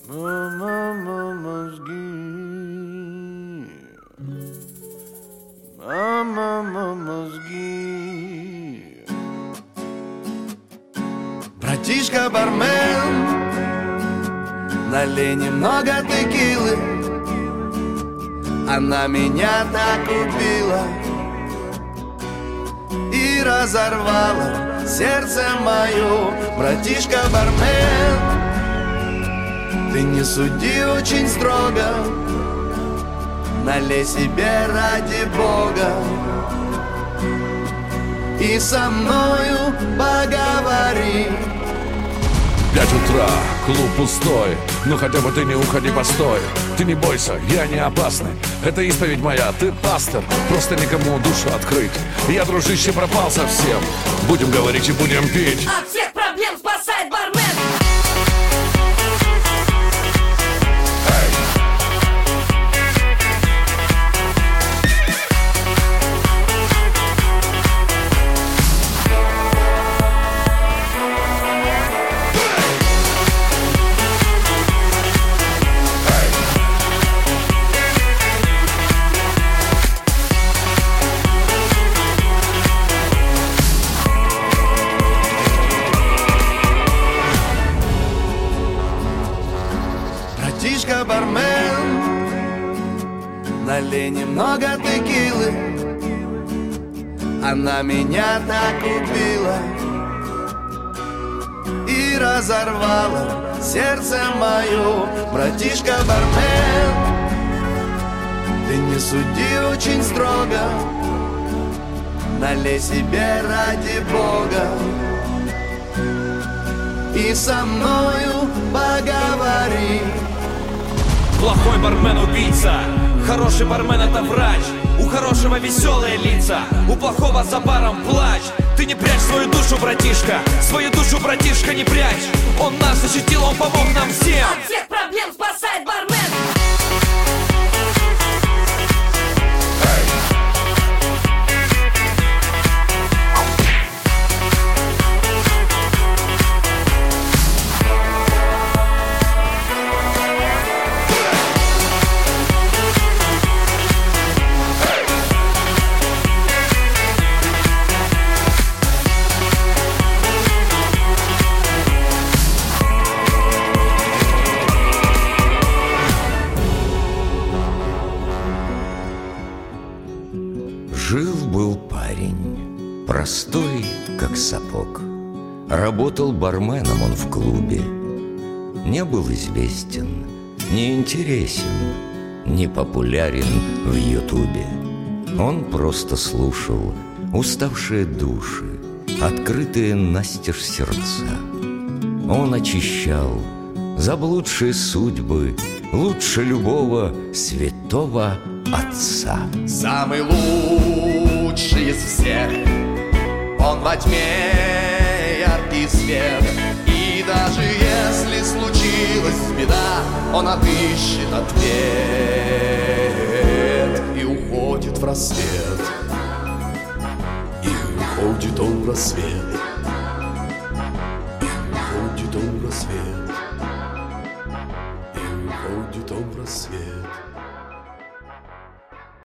Мама, мозги. Мама, мозги. Братишка бармен, налей немного текилы. Она меня так убила и разорвала сердце мое. Братишка бармен, ты не суди очень строго, налей себе ради Бога и со мною поговори. 5 утра, клуб пустой, ну хотя бы ты не уходи, постой. Ты не бойся, я не опасный, это исповедь моя, ты пастор. Просто никому душу открыть, я, дружище, пропал совсем. Будем говорить и будем пить. От всех проблем спасает бармен. Братишка бармен, налей немного текилы. Она меня так убила и разорвала сердце мое. Братишка бармен, ты не суди очень строго, налей себе ради Бога и со мною поговори. Плохой бармен убийца, хороший бармен это врач. У хорошего веселые лица, у плохого за баром плач. Ты не прячь свою душу, братишка, свою душу, братишка, не прячь. Он нас защитил, он помог нам всем. От всех проблем спасает бармен. Жил-был парень, простой, как сапог. Работал барменом он в клубе. Не был известен, не интересен, не популярен в ютубе. Он просто слушал уставшие души, открытые настежь сердца. Он очищал заблудшие судьбы лучше любого святого отца. Самый лучший из всех, он во тьме яркий свет. И даже если случилась беда, он отыщет ответ и уходит в рассвет. И уходит он в рассвет. И уходит он в рассвет. И уходит он в рассвет.